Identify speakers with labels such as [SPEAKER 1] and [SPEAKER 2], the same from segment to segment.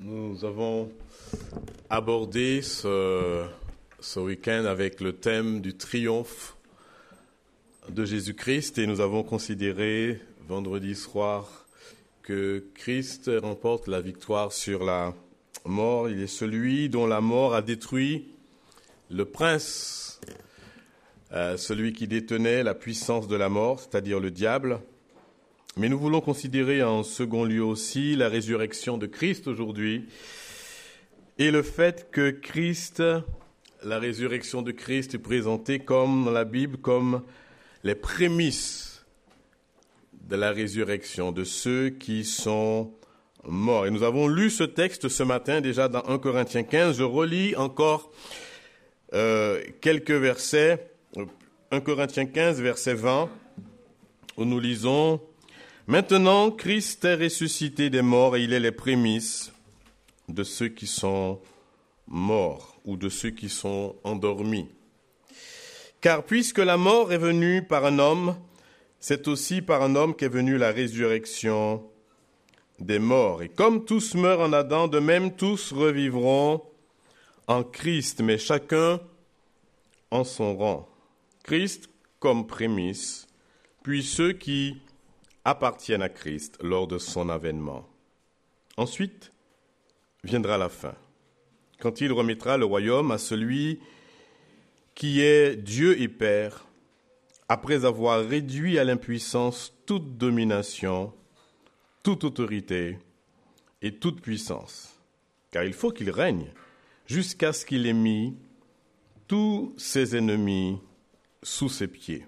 [SPEAKER 1] Nous avons abordé ce week-end avec le thème du triomphe de Jésus-Christ et nous avons considéré vendredi soir que Christ remporte la victoire sur la mort. Il est celui dont la mort a détruit le prince, celui qui détenait la puissance de la mort, c'est-à-dire le diable. Mais nous voulons considérer en second lieu aussi la résurrection de Christ aujourd'hui et le fait que Christ, la résurrection de Christ est présentée comme dans la Bible comme les prémices de la résurrection de ceux qui sont morts. Et nous avons lu ce texte ce matin déjà dans 1 Corinthiens 15. Je relis encore quelques versets. 1 Corinthiens 15, verset 20, où nous lisons « Maintenant, Christ est ressuscité des morts et il est les prémices de ceux qui sont morts ou de ceux qui sont endormis. Car puisque la mort est venue par un homme, c'est aussi par un homme qu'est venue la résurrection des morts. Et comme tous meurent en Adam, de même tous revivront en Christ, mais chacun en son rang. Christ comme prémisse, puis ceux qui appartiennent à Christ lors de son avènement. Ensuite viendra la fin, quand il remettra le royaume à celui qui est Dieu et Père, après avoir réduit à l'impuissance toute domination, toute autorité et toute puissance. Car il faut qu'il règne jusqu'à ce qu'il ait mis tous ses ennemis sous ses pieds.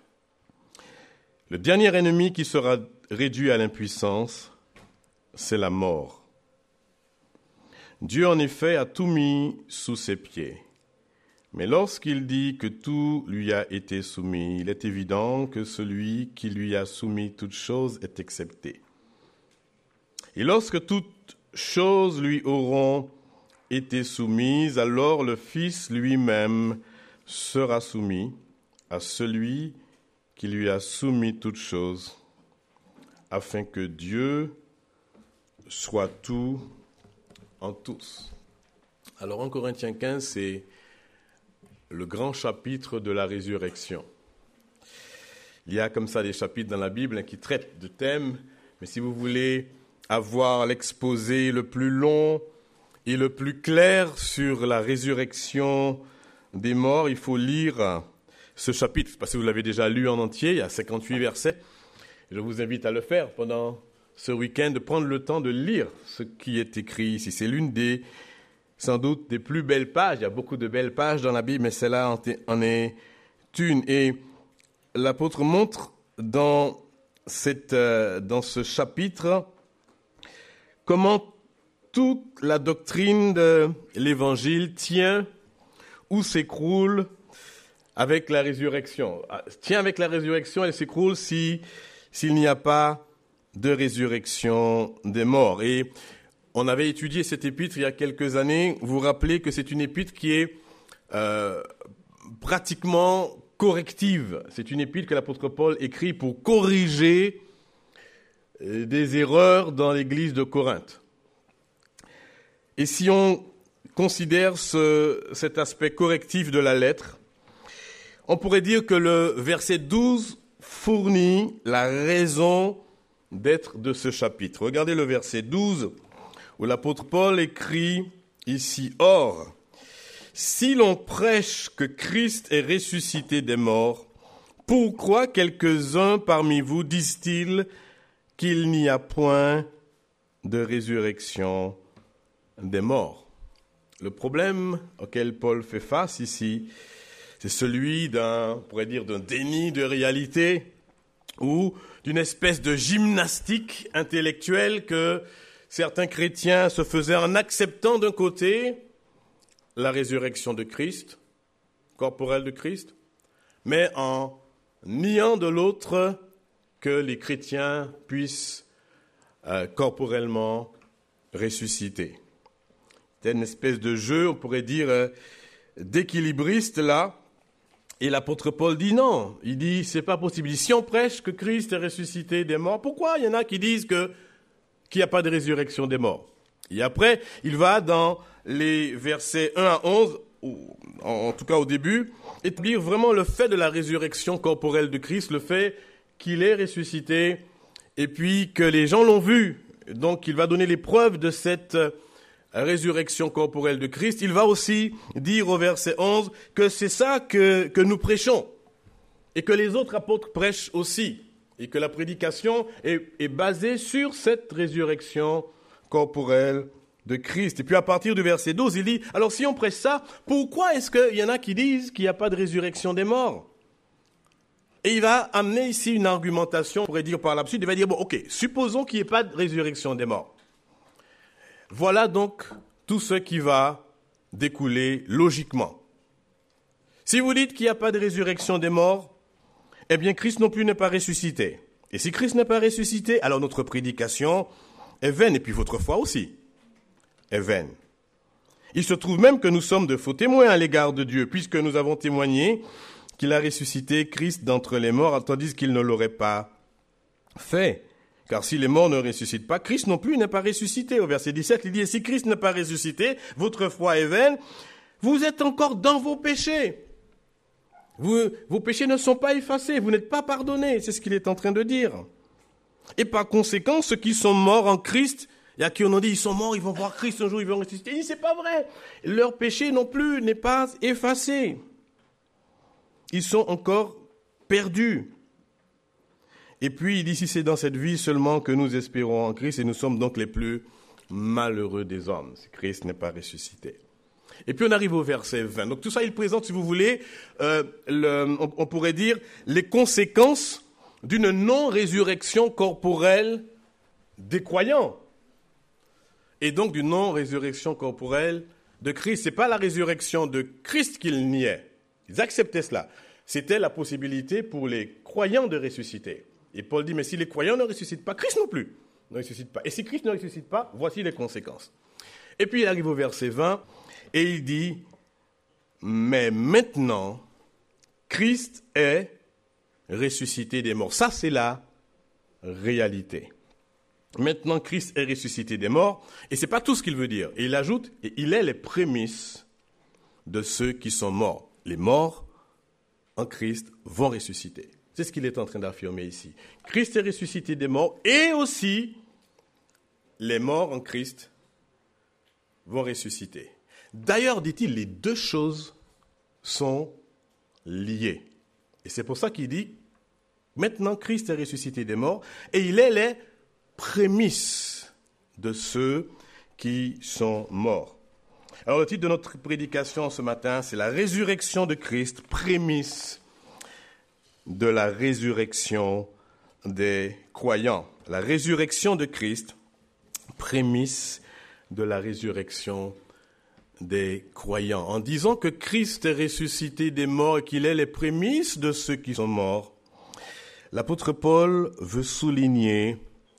[SPEAKER 1] Le dernier ennemi qui sera réduit à l'impuissance, c'est la mort. Dieu, en effet, a tout mis sous ses pieds. Mais lorsqu'il dit que tout lui a été soumis, il est évident que celui qui lui a soumis toutes choses est excepté. Et lorsque toutes choses lui auront été soumises, alors le Fils lui-même sera soumis à celui qui lui a soumis toutes choses, afin que Dieu soit tout en tous. Alors, en Corinthiens 15, c'est le grand chapitre de la résurrection. Il y a comme ça des chapitres dans la Bible qui traitent de thèmes, mais si vous voulez avoir l'exposé le plus long et le plus clair sur la résurrection des morts, il faut lire ce chapitre, parce que vous l'avez déjà lu en entier, il y a 58 versets. Je vous invite à le faire pendant ce week-end, de prendre le temps de lire ce qui est écrit ici. C'est l'une des, sans doute, des plus belles pages. Il y a beaucoup de belles pages dans la Bible, mais celle-là en est une. Et l'apôtre montre dans ce chapitre comment toute la doctrine de l'Évangile tient ou s'écroule avec la résurrection. Tient avec la résurrection, elle s'écroule s'il n'y a pas de résurrection des morts. Et on avait étudié cette épître il y a quelques années. Vous vous rappelez que c'est une épître qui est pratiquement corrective. C'est une épître que l'apôtre Paul écrit pour corriger des erreurs dans l'église de Corinthe. Et si on considère cet aspect correctif de la lettre, on pourrait dire que le verset 12 fournit la raison d'être de ce chapitre. Regardez le verset 12 où l'apôtre Paul écrit ici « Or, si l'on prêche que Christ est ressuscité des morts, pourquoi quelques-uns parmi vous disent-ils qu'il n'y a point de résurrection des morts ?» Le problème auquel Paul fait face ici, c'est celui on pourrait dire, d'un déni de réalité ou d'une espèce de gymnastique intellectuelle que certains chrétiens se faisaient en acceptant d'un côté la résurrection de Christ, corporelle de Christ, mais en niant de l'autre que les chrétiens puissent corporellement ressusciter. C'est une espèce de jeu, on pourrait dire, d'équilibriste là. Et l'apôtre Paul dit non. Il dit, c'est pas possible. Si on prêche que Christ est ressuscité des morts, pourquoi il y en a qui disent qu'il n'y a pas de résurrection des morts? Et après, il va dans les versets 1 à 11, en tout cas au début, établir vraiment le fait de la résurrection corporelle de Christ, le fait qu'il est ressuscité et puis que les gens l'ont vu. Donc il va donner les preuves de cette résurrection corporelle de Christ. Il va aussi dire au verset 11 que c'est ça que nous prêchons et que les autres apôtres prêchent aussi et que la prédication est basée sur cette résurrection corporelle de Christ. Et puis à partir du verset 12, il dit, alors si on prêche ça, pourquoi est-ce qu'il y en a qui disent qu'il n'y a pas de résurrection des morts? Et il va amener ici une argumentation, on pourrait dire par la suite, il va dire, bon, ok, supposons qu'il n'y ait pas de résurrection des morts. Voilà donc tout ce qui va découler logiquement. Si vous dites qu'il n'y a pas de résurrection des morts, eh bien Christ non plus n'est pas ressuscité. Et si Christ n'est pas ressuscité, alors notre prédication est vaine, et puis votre foi aussi est vaine. Il se trouve même que nous sommes de faux témoins à l'égard de Dieu, puisque nous avons témoigné qu'il a ressuscité Christ d'entre les morts, tandis qu'il ne l'aurait pas fait. Car si les morts ne ressuscitent pas, Christ non plus n'est pas ressuscité. Au verset 17, il dit, et si Christ n'est pas ressuscité, votre foi est vaine, vous êtes encore dans vos péchés. Vos péchés ne sont pas effacés, vous n'êtes pas pardonnés, c'est ce qu'il est en train de dire. Et par conséquent, ceux qui sont morts en Christ, il y a qui on dit, ils sont morts, ils vont voir Christ un jour, ils vont ressusciter. Il dit, c'est pas vrai. Leur péché non plus n'est pas effacé. Ils sont encore perdus. Et puis, il dit, si c'est dans cette vie seulement que nous espérons en Christ, et nous sommes donc les plus malheureux des hommes, si Christ n'est pas ressuscité. Et puis, on arrive au verset 20. Donc, tout ça, il présente, si vous voulez, on pourrait dire, les conséquences d'une non-résurrection corporelle des croyants. Et donc, d'une non-résurrection corporelle de Christ. C'est pas la résurrection de Christ qu'ils niaient. Ils acceptaient cela. C'était la possibilité pour les croyants de ressusciter. Et Paul dit, mais si les croyants ne ressuscitent pas, Christ non plus ne ressuscite pas. Et si Christ ne ressuscite pas, voici les conséquences. Et puis il arrive au verset 20, et il dit, mais maintenant, Christ est ressuscité des morts. Ça, c'est la réalité. Maintenant, Christ est ressuscité des morts, et c'est pas tout ce qu'il veut dire. Et il ajoute, et il est les prémices de ceux qui sont morts. Les morts en Christ vont ressusciter. C'est ce qu'il est en train d'affirmer ici. Christ est ressuscité des morts, et aussi les morts en Christ vont ressusciter. D'ailleurs, dit-il, les deux choses sont liées. Et c'est pour ça qu'il dit, maintenant Christ est ressuscité des morts, et il est les prémices de ceux qui sont morts. Alors le titre de notre prédication ce matin, c'est la résurrection de Christ, prémisse de la résurrection des croyants. La résurrection de Christ, prémisse de la résurrection des croyants. En disant que Christ est ressuscité des morts et qu'il est les prémices de ceux qui sont morts, l'apôtre Paul veut souligner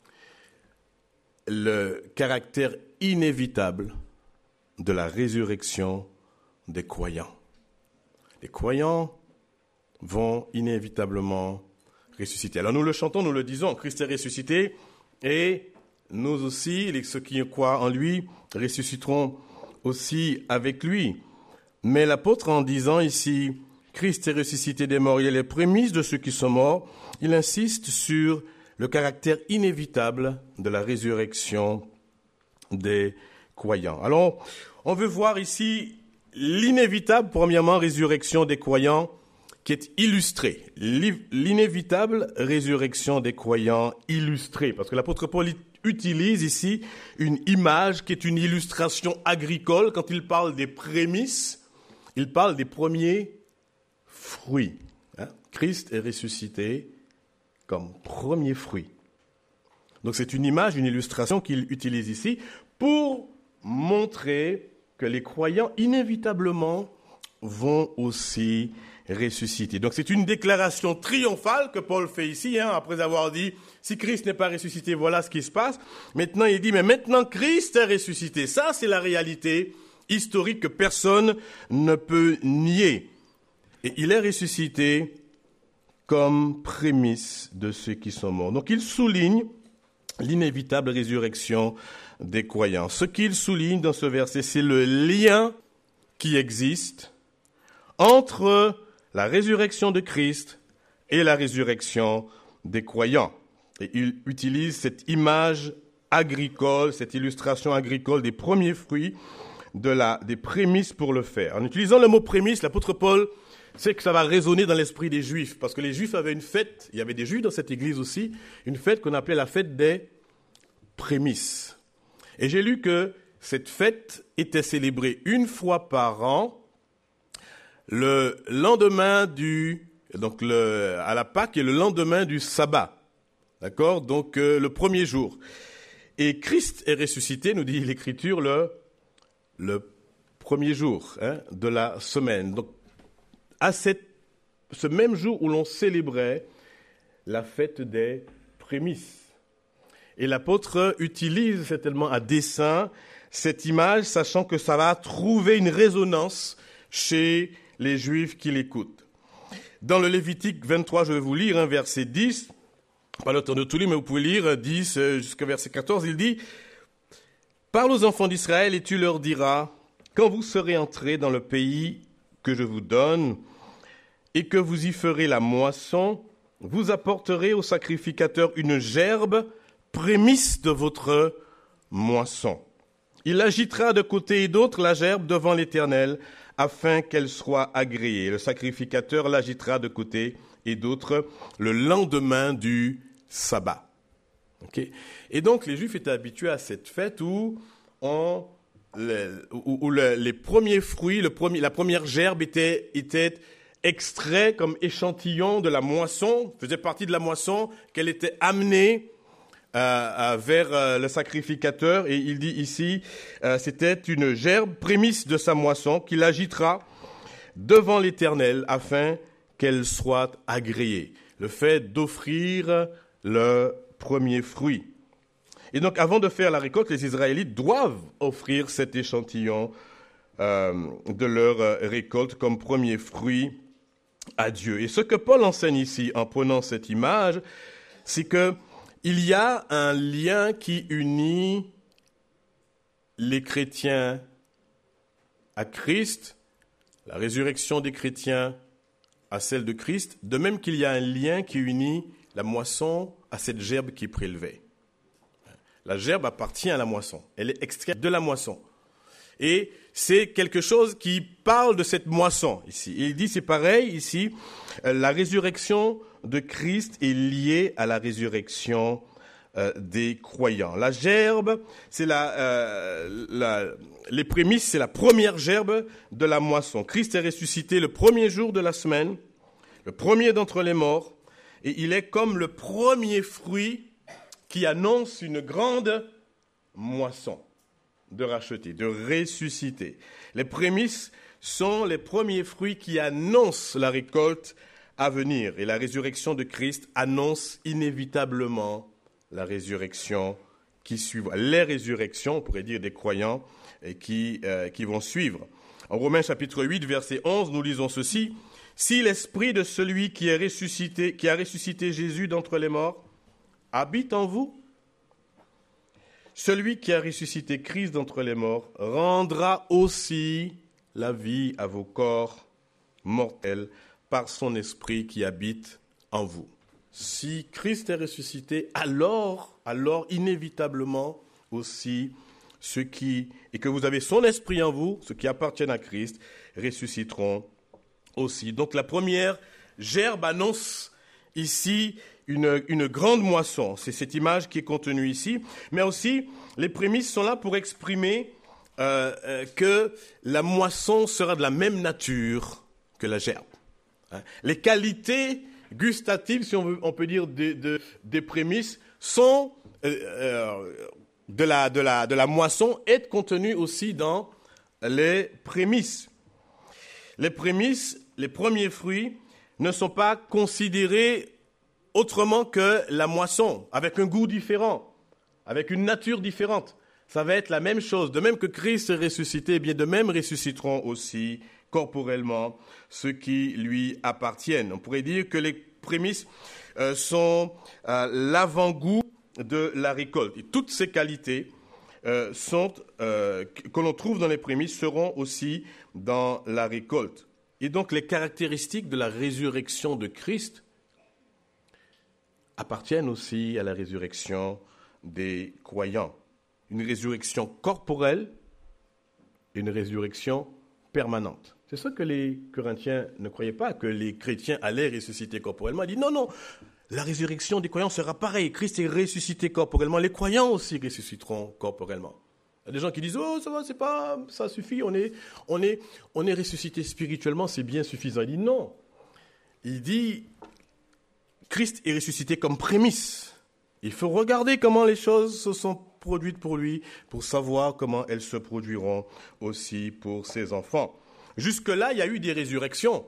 [SPEAKER 1] le caractère inévitable de la résurrection des croyants. Les croyants vont inévitablement ressusciter. Alors nous le chantons, nous le disons, Christ est ressuscité et nous aussi, ceux qui croient en lui, ressusciteront aussi avec lui. Mais l'apôtre, en disant ici, Christ est ressuscité des morts, il est les prémices de ceux qui sont morts, il insiste sur le caractère inévitable de la résurrection des croyants. Alors, on veut voir ici l'inévitable, premièrement, résurrection des croyants qui est illustrée. L'inévitable résurrection des croyants illustrée. Parce que l'apôtre Paul utilise ici une image qui est une illustration agricole. Quand il parle des prémices, il parle des premiers fruits. Christ est ressuscité comme premier fruit. Donc c'est une image, une illustration qu'il utilise ici pour montrer que les croyants inévitablement vont aussi ressusciter. Donc c'est une déclaration triomphale que Paul fait ici, après avoir dit, si Christ n'est pas ressuscité, voilà ce qui se passe. Maintenant il dit, mais maintenant Christ est ressuscité. Ça c'est la réalité historique que personne ne peut nier. Et il est ressuscité comme prémisse de ceux qui sont morts. Donc il souligne l'inévitable résurrection des croyants. Ce qu'il souligne dans ce verset, c'est le lien qui existe entre la résurrection de Christ et la résurrection des croyants. Et il utilise cette image agricole, cette illustration agricole des premiers fruits, des prémices pour le faire. En utilisant le mot prémices, l'apôtre Paul sait que ça va résonner dans l'esprit des Juifs, parce que les Juifs avaient une fête, il y avait des Juifs dans cette église aussi, une fête qu'on appelait la fête des prémices. Et j'ai lu que cette fête était célébrée une fois par an, le lendemain à la Pâque et le lendemain du sabbat. D'accord? Donc, le premier jour. Et Christ est ressuscité, nous dit l'Écriture, le premier jour de la semaine. Donc, à ce même jour où l'on célébrait la fête des prémices. Et l'apôtre utilise certainement à dessein cette image, sachant que ça va trouver une résonance chez les Juifs qui l'écoutent. Dans le Lévitique 23, je vais vous lire verset 10, pas le temps de tout lire, mais vous pouvez lire 10 jusqu'au verset 14, il dit « Parle aux enfants d'Israël et tu leur diras, quand vous serez entrés dans le pays que je vous donne, et que vous y ferez la moisson, vous apporterez au sacrificateur une gerbe, prémisse de votre moisson. Il agitera de côté et d'autre la gerbe devant l'Éternel, afin qu'elle soit agréée. Le sacrificateur l'agitera de côté et d'autre le lendemain du sabbat. Okay. Et donc les Juifs étaient habitués à cette fête où les premiers fruits, la première gerbe était extrait comme échantillon de la moisson, faisait partie de la moisson, qu'elle était amenée vers le sacrificateur. Et il dit ici, c'était une gerbe, prémisse de sa moisson, qu'il agitera devant l'Éternel afin qu'elle soit agréée. Le fait d'offrir le premier fruit. Et donc, avant de faire la récolte, les Israélites doivent offrir cet échantillon de leur récolte comme premier fruit à Dieu. Et ce que Paul enseigne ici, en prenant cette image, c'est que il y a un lien qui unit les chrétiens à Christ, la résurrection des chrétiens à celle de Christ, de même qu'il y a un lien qui unit la moisson à cette gerbe qui est prélevée. La gerbe appartient à la moisson, elle est extraite de la moisson. Et c'est quelque chose qui parle de cette moisson ici. Il dit, c'est pareil ici, la résurrection de Christ est liée à la résurrection des croyants. La gerbe, c'est les prémices, c'est la première gerbe de la moisson. Christ est ressuscité le premier jour de la semaine, le premier d'entre les morts, et il est comme le premier fruit qui annonce une grande moisson de racheter, de ressusciter. Les prémices sont les premiers fruits qui annoncent la récolte à venir. Et la résurrection de Christ annonce inévitablement la résurrection qui suivra. Les résurrections, on pourrait dire, des croyants qui vont suivre. En Romains chapitre 8, verset 11, nous lisons ceci. « Si l'esprit de celui qui a ressuscité Jésus d'entre les morts habite en vous, celui qui a ressuscité Christ d'entre les morts rendra aussi la vie à vos corps mortels par son esprit qui habite en vous. » Si Christ est ressuscité, alors inévitablement aussi et que vous avez son esprit en vous, ceux qui appartiennent à Christ, ressusciteront aussi. Donc la première gerbe annonce ici une grande moisson. C'est cette image qui est contenue ici. Mais aussi, les prémices sont là pour exprimer que la moisson sera de la même nature que la gerbe. Les qualités gustatives, si on peut dire, des prémices sont de la moisson est contenues aussi dans les prémices. Les prémices, les premiers fruits, ne sont pas considérés autrement que la moisson, avec un goût différent, avec une nature différente. Ça va être la même chose. De même que Christ est ressuscité, eh bien de même ressusciteront aussi corporellement ceux qui lui appartiennent. On pourrait dire que les prémices sont l'avant-goût de la récolte. Et toutes ces qualités que l'on trouve dans les prémices seront aussi dans la récolte. Et donc les caractéristiques de la résurrection de Christ appartiennent aussi à la résurrection des croyants. Une résurrection corporelle et une résurrection permanente. C'est ça que les Corinthiens ne croyaient pas, que les chrétiens allaient ressusciter corporellement. Ils disent non, la résurrection des croyants sera pareille. Christ est ressuscité corporellement. Les croyants aussi ressusciteront corporellement. Il y a des gens qui disent oh ça va, c'est pas, ça suffit, on est ressuscité spirituellement, c'est bien suffisant. Il dit non. Il dit Christ est ressuscité comme prémisse. Il faut regarder comment les choses se sont produites pour lui, pour savoir comment elles se produiront aussi pour ses enfants. Jusque-là, il y a eu des résurrections.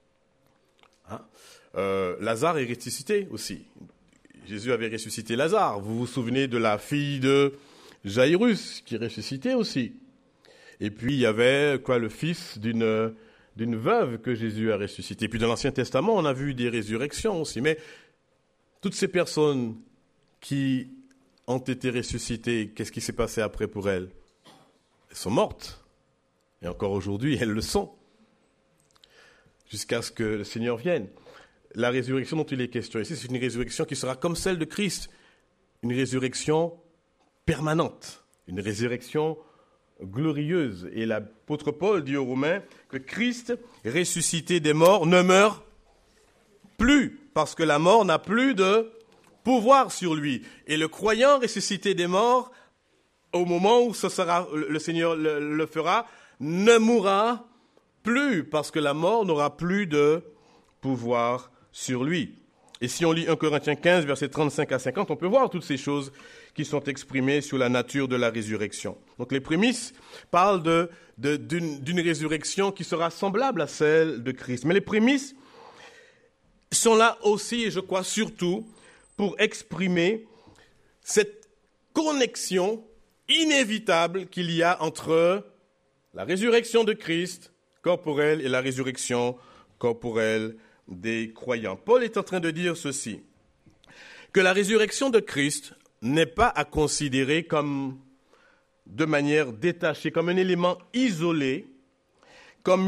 [SPEAKER 1] Lazare est ressuscité aussi. Jésus avait ressuscité Lazare. Vous vous souvenez de la fille de Jairus qui ressuscitait aussi. Et puis, il y avait le fils d'une veuve que Jésus a ressuscité. Puis dans l'Ancien Testament, on a vu des résurrections aussi. Mais toutes ces personnes qui ont été ressuscitées, qu'est-ce qui s'est passé après pour elles? Elles sont mortes. Et encore aujourd'hui, elles le sont. Jusqu'à ce que le Seigneur vienne. La résurrection dont il est question ici, c'est une résurrection qui sera comme celle de Christ. Une résurrection permanente. Une résurrection glorieuse. Et l'apôtre Paul dit aux Romains que Christ, ressuscité des morts, ne meurt plus. Parce que la mort n'a plus de pouvoir sur lui. Et le croyant ressuscité des morts, au moment où le Seigneur le fera, ne mourra plus, parce que la mort n'aura plus de pouvoir sur lui. Et si on lit 1 Corinthiens 15, versets 35 à 50, on peut voir toutes ces choses qui sont exprimées sur la nature de la résurrection. Donc les prémices parlent d'une résurrection qui sera semblable à celle de Christ. Mais les prémices sont là aussi, et je crois surtout, pour exprimer cette connexion inévitable qu'il y a entre la résurrection de Christ corporelle et la résurrection corporelle des croyants. Paul est en train de dire ceci, que la résurrection de Christ n'est pas à considérer comme de manière détachée, comme un élément isolé, comme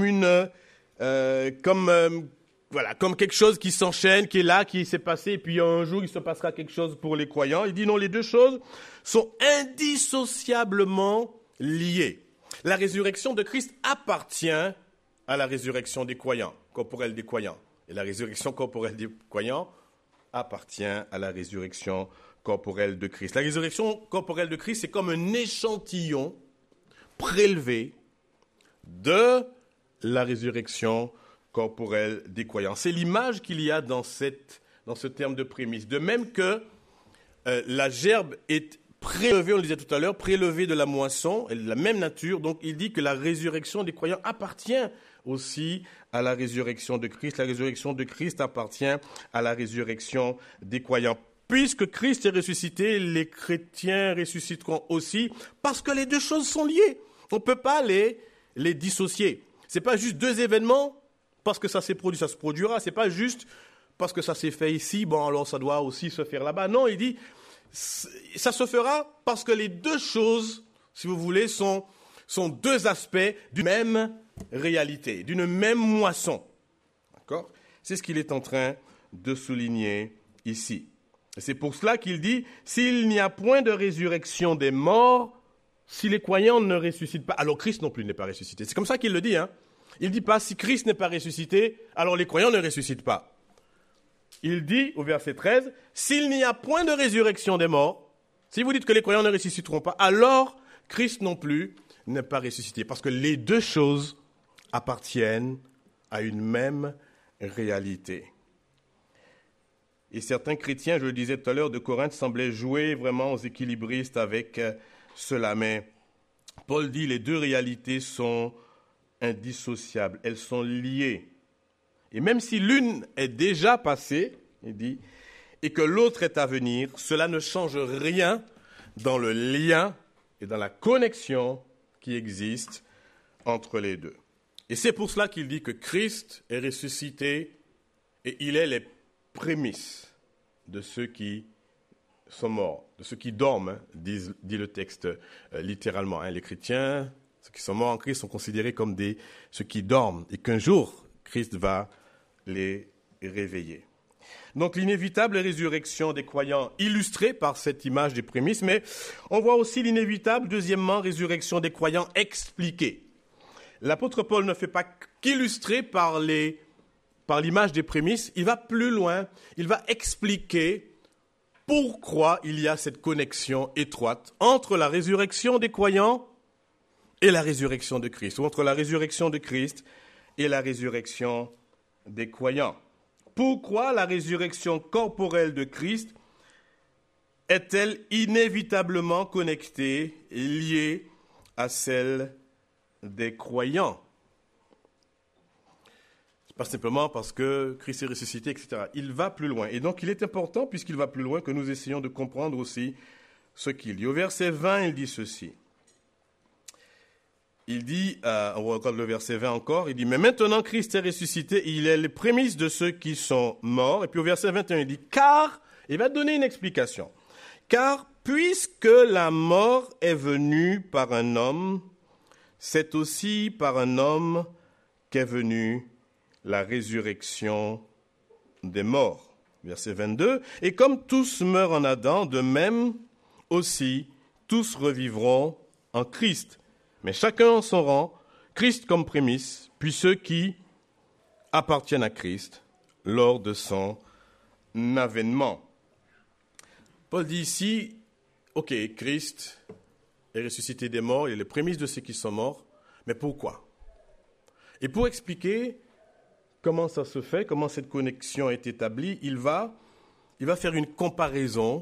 [SPEAKER 1] comme quelque chose qui s'enchaîne, qui est là, qui s'est passé, et puis un jour il se passera quelque chose pour les croyants. Il dit non, les deux choses sont indissociablement liées. La résurrection de Christ appartient à la résurrection des croyants, corporelle des croyants. Et la résurrection corporelle des croyants appartient à la résurrection corporelle de Christ. La résurrection corporelle de Christ, c'est comme un échantillon prélevé de la résurrection corporelle des croyants. C'est l'image qu'il y a dans ce terme de prémisse. De même que la gerbe est prélevée, on le disait tout à l'heure, prélevée de la moisson, elle est de la même nature. Donc il dit que la résurrection des croyants appartient aussi à la résurrection de Christ. La résurrection de Christ appartient à la résurrection des croyants. Puisque Christ est ressuscité, les chrétiens ressusciteront aussi, parce que les deux choses sont liées. On ne peut pas les dissocier. Ce n'est pas juste deux événements, parce que ça s'est produit, ça se produira. Ce n'est pas juste parce que ça s'est fait ici, bon alors ça doit aussi se faire là-bas. Non, il dit, ça se fera parce que les deux choses, si vous voulez, sont deux aspects d'une même réalité, d'une même moisson. D'accord ? C'est ce qu'il est en train de souligner ici. Et c'est pour cela qu'il dit, s'il n'y a point de résurrection des morts, si les croyants ne ressuscitent pas, alors Christ non plus n'est pas ressuscité. C'est comme ça qu'il le dit, hein. Il ne dit pas, si Christ n'est pas ressuscité, alors les croyants ne ressuscitent pas. Il dit, au verset 13, s'il n'y a point de résurrection des morts, si vous dites que les croyants ne ressusciteront pas, alors Christ non plus n'est pas ressuscité. Parce que les deux choses appartiennent à une même réalité. Et certains chrétiens, je le disais tout à l'heure, de Corinthe, semblaient jouer vraiment aux équilibristes avec cela. Mais Paul dit, les deux réalités sont indissociables, elles sont liées. Et même si l'une est déjà passée, il dit, et que l'autre est à venir, cela ne change rien dans le lien et dans la connexion qui existe entre les deux. Et c'est pour cela qu'il dit que Christ est ressuscité et il est les prémices de ceux qui sont morts, de ceux qui dorment, hein, dit le texte littéralement. Hein. Les chrétiens, ceux qui sont morts en Christ, sont considérés comme ceux qui dorment, et qu'un jour, Christ va les réveiller. Donc l'inévitable résurrection des croyants illustrée par cette image des prémices, mais on voit aussi l'inévitable, deuxièmement, résurrection des croyants expliquée. L'apôtre Paul ne fait pas qu'illustrer par l'image des prémices, il va plus loin, il va expliquer pourquoi il y a cette connexion étroite entre la résurrection des croyants et la résurrection de Christ, ou entre la résurrection de Christ et la résurrection des croyants. Pourquoi la résurrection corporelle de Christ est-elle inévitablement connectée et liée à celle des croyants? Pas simplement parce que Christ est ressuscité, etc. Il va plus loin. Et donc, il est important, puisqu'il va plus loin, que nous essayons de comprendre aussi ce qu'il dit. Au verset 20, il dit ceci. Il dit, on regarde le verset 20 encore, il dit « Mais maintenant Christ est ressuscité, il est les prémices de ceux qui sont morts. » Et puis au verset 21, il dit « Car, il va donner une explication. Car puisque la mort est venue par un homme, c'est aussi par un homme qu'est venue la résurrection des morts. » Verset 22, « Et comme tous meurent en Adam, de même aussi tous revivront en Christ. Mais chacun en son rang, Christ comme prémisse, puis ceux qui appartiennent à Christ lors de son avènement. » Paul dit ici, ok, Christ est ressuscité des morts, il est les prémices de ceux qui sont morts, mais pourquoi? Et pour expliquer comment ça se fait, comment cette connexion est établie, il va faire une comparaison,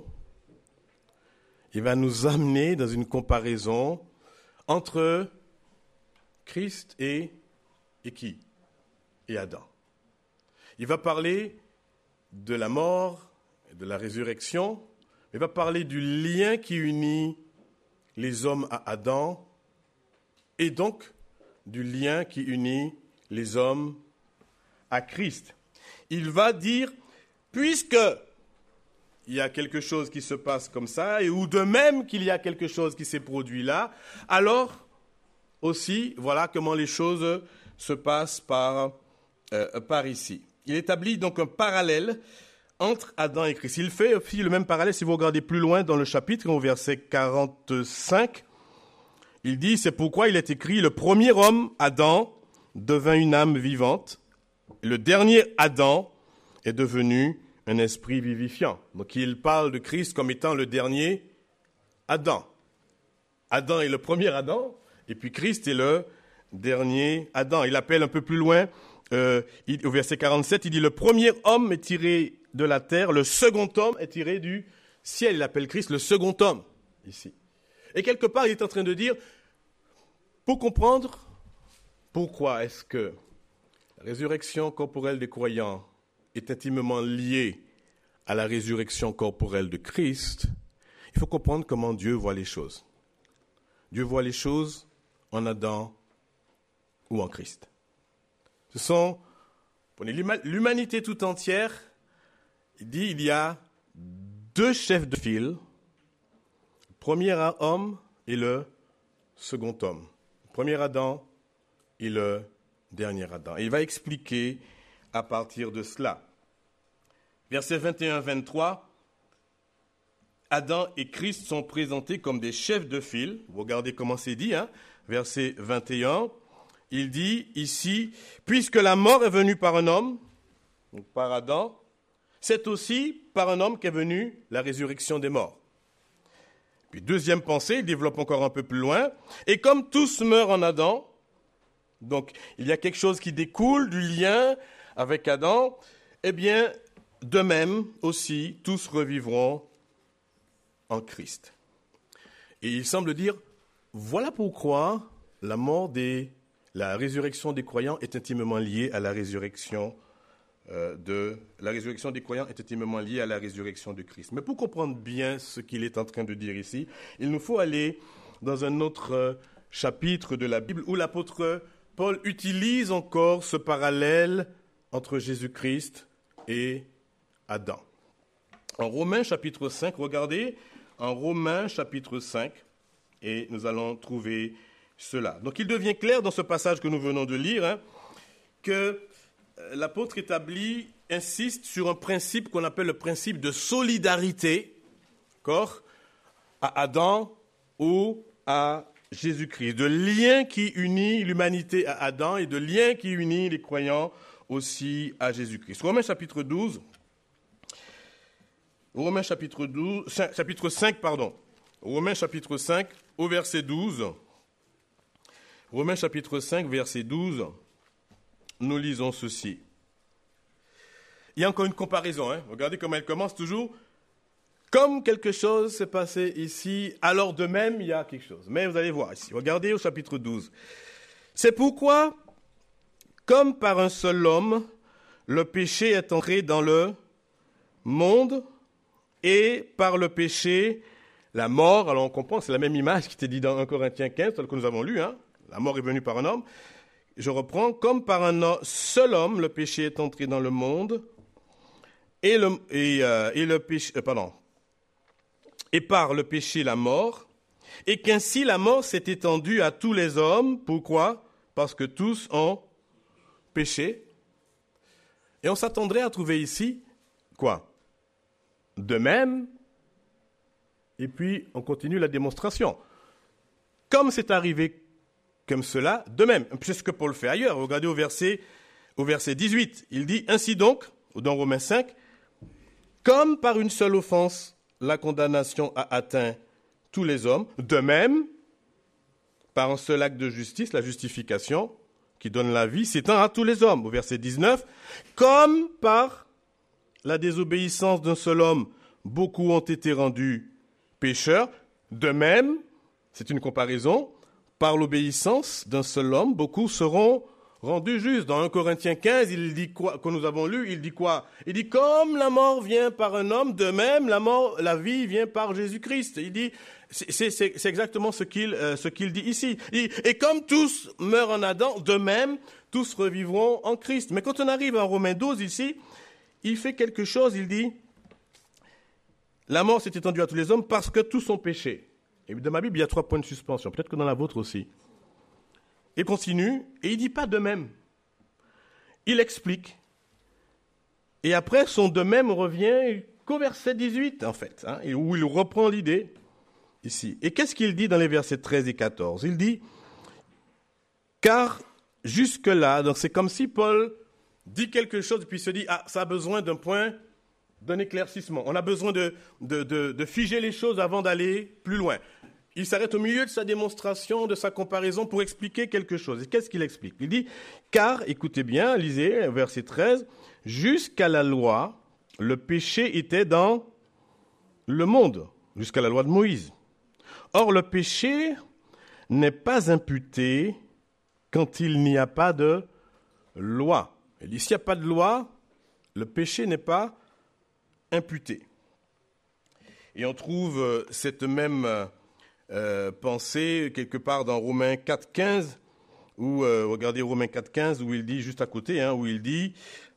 [SPEAKER 1] il va nous amener dans une comparaison entre Christ et qui? Et Adam. Il va parler de la mort et de la résurrection. Il va parler du lien qui unit les hommes à Adam et donc du lien qui unit les hommes à Christ. Il va dire, puisque il y a quelque chose qui se passe comme ça, et ou de même qu'il y a quelque chose qui s'est produit là, alors aussi, voilà comment les choses se passent par ici. Il établit donc un parallèle entre Adam et Christ. Il fait aussi le même parallèle, si vous regardez plus loin dans le chapitre, au verset 45, il dit, c'est pourquoi il est écrit, le premier homme, Adam, devint une âme vivante, le dernier Adam est devenu un esprit vivifiant. Donc il parle de Christ comme étant le dernier Adam. Adam est le premier Adam, et puis Christ est le dernier Adam. Il appelle un peu plus loin, au verset 47, il dit « Le premier homme est tiré de la terre, le second homme est tiré du ciel. » Il appelle Christ le second homme, ici. Et quelque part, il est en train de dire, pour comprendre pourquoi est-ce que la résurrection corporelle des croyants est intimement liée à la résurrection corporelle de Christ, il faut comprendre comment Dieu voit les choses. Dieu voit les choses en Adam ou en Christ. Prenez l'humanité tout entière, il dit il y a deux chefs de file, le premier homme et le second homme. Le premier Adam et le dernier Adam. Et il va expliquer à partir de cela. Versets 21-23, Adam et Christ sont présentés comme des chefs de file. Vous regardez comment c'est dit, hein? Verset 21, il dit ici, « Puisque la mort est venue par un homme, donc par Adam, c'est aussi par un homme qu'est venue la résurrection des morts. » Puis deuxième pensée, il développe encore un peu plus loin, « Et comme tous meurent en Adam, donc il y a quelque chose qui découle du lien avec Adam, eh bien, de même aussi, tous revivront en Christ. » Et il semble dire, voilà pourquoi la résurrection des croyants est intimement liée à la résurrection des croyants est intimement liée à la résurrection de Christ. Mais pour comprendre bien ce qu'il est en train de dire ici, il nous faut aller dans un autre chapitre de la Bible où l'apôtre Paul utilise encore ce parallèle entre Jésus-Christ et Adam. En Romains chapitre 5, regardez, en Romains chapitre 5, et nous allons trouver cela. Donc il devient clair dans ce passage que nous venons de lire que l'apôtre insiste sur un principe qu'on appelle le principe de solidarité, d'accord, à Adam ou à Jésus-Christ, de lien qui unit l'humanité à Adam et de lien qui unit les croyants aussi à Jésus-Christ. Romains chapitre 5, au verset 12. Romains chapitre 5, verset 12, nous lisons ceci. Il y a encore une comparaison, regardez comment elle commence toujours. Comme quelque chose s'est passé ici, alors de même, il y a quelque chose. Mais vous allez voir ici, regardez au chapitre 12. C'est pourquoi, comme par un seul homme, le péché est entré dans le monde, et par le péché, la mort, alors on comprend, c'est la même image qui était dit dans 1 Corinthiens 15, tel que nous avons lu, la mort est venue par un homme. Je reprends, comme par un seul homme, le péché est entré dans le monde, et par le péché la mort, et qu'ainsi la mort s'est étendue à tous les hommes. Pourquoi ? Parce que tous ont péché. Et on s'attendrait à trouver ici, quoi ? De même, et puis on continue la démonstration. Comme c'est arrivé comme cela, de même. C'est ce que Paul fait ailleurs. Regardez au verset 18. Il dit, ainsi donc, dans Romains 5, comme par une seule offense, la condamnation a atteint tous les hommes, de même, par un seul acte de justice, la justification, qui donne la vie, s'étend à tous les hommes. Au verset 19, comme par la désobéissance d'un seul homme, beaucoup ont été rendus pécheurs, de même, c'est une comparaison, par l'obéissance d'un seul homme, beaucoup seront rendus justes. Dans 1 Corinthiens 15, il dit quoi, que nous avons lu, il dit quoi ? Il dit, comme la mort vient par un homme, de même, la vie vient par Jésus-Christ. Il dit, c'est exactement ce qu'il dit ici. Et comme tous meurent en Adam, de même, tous revivront en Christ. Mais quand on arrive en Romains 12 ici, il fait quelque chose, il dit, la mort s'est étendue à tous les hommes parce que tous ont péché. Et dans ma Bible, il y a 3 points de suspension, peut-être que dans la vôtre aussi. Il continue, et il ne dit pas de même. Il explique. Et après, son de même revient qu'au verset 18, en fait, où il reprend l'idée ici. Et qu'est-ce qu'il dit dans les versets 13 et 14 ? Il dit, car jusque-là, donc c'est comme si Paul dit quelque chose, puis se dit, ça a besoin d'un éclaircissement. On a besoin de figer les choses avant d'aller plus loin. Il s'arrête au milieu de sa démonstration, de sa comparaison pour expliquer quelque chose. Et qu'est-ce qu'il explique ? Il dit, car, écoutez bien, lisez verset 13, jusqu'à la loi, le péché était dans le monde, jusqu'à la loi de Moïse. Or, le péché n'est pas imputé quand il n'y a pas de loi. Il dit, s'il n'y a pas de loi, le péché n'est pas imputé. Et on trouve cette même pensée quelque part dans Romains 4.15, où, regardez Romains 4.15, où il dit, juste à côté, où il dit,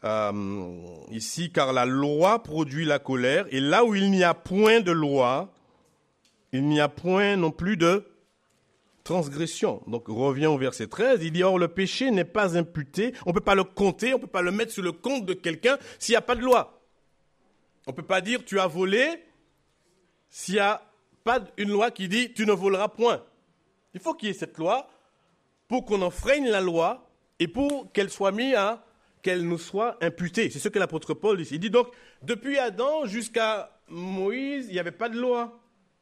[SPEAKER 1] ici, car la loi produit la colère, et là où il n'y a point de loi, il n'y a point non plus de transgression. Donc, revient au verset 13, il dit, or le péché n'est pas imputé, on ne peut pas le compter, on ne peut pas le mettre sur le compte de quelqu'un s'il n'y a pas de loi. On ne peut pas dire, tu as volé, s'il n'y a pas une loi qui dit, tu ne voleras point. Il faut qu'il y ait cette loi pour qu'on enfreigne la loi et pour qu'elle soit mise à, qu'elle nous soit imputée. C'est ce que l'apôtre Paul dit. Il dit donc, depuis Adam jusqu'à Moïse, il n'y avait pas de loi.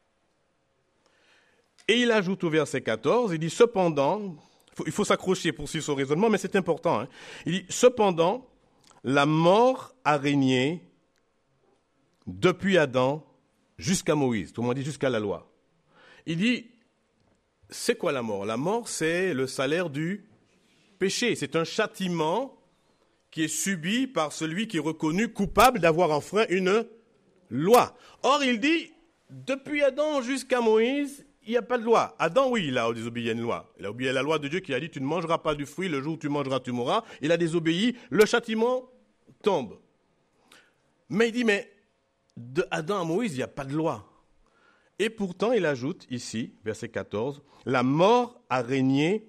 [SPEAKER 1] Et il ajoute au verset 14, il dit, cependant, il faut s'accrocher pour suivre son raisonnement, mais c'est important. Il dit, cependant, la mort a régné depuis Adam jusqu'à Moïse, tout le monde dit jusqu'à la loi. Il dit, c'est quoi la mort ? La mort, c'est le salaire du péché. C'est un châtiment qui est subi par celui qui est reconnu coupable d'avoir enfreint une loi. Or, il dit, depuis Adam jusqu'à Moïse, il n'y a pas de loi. Adam, oui, il a désobéi à une loi. Il a oublié la loi de Dieu qui a dit, tu ne mangeras pas du fruit, le jour où tu mangeras, tu mourras. Il a désobéi, le châtiment tombe. Mais il dit, mais de Adam à Moïse, il n'y a pas de loi. Et pourtant, il ajoute ici, verset 14, la mort a régné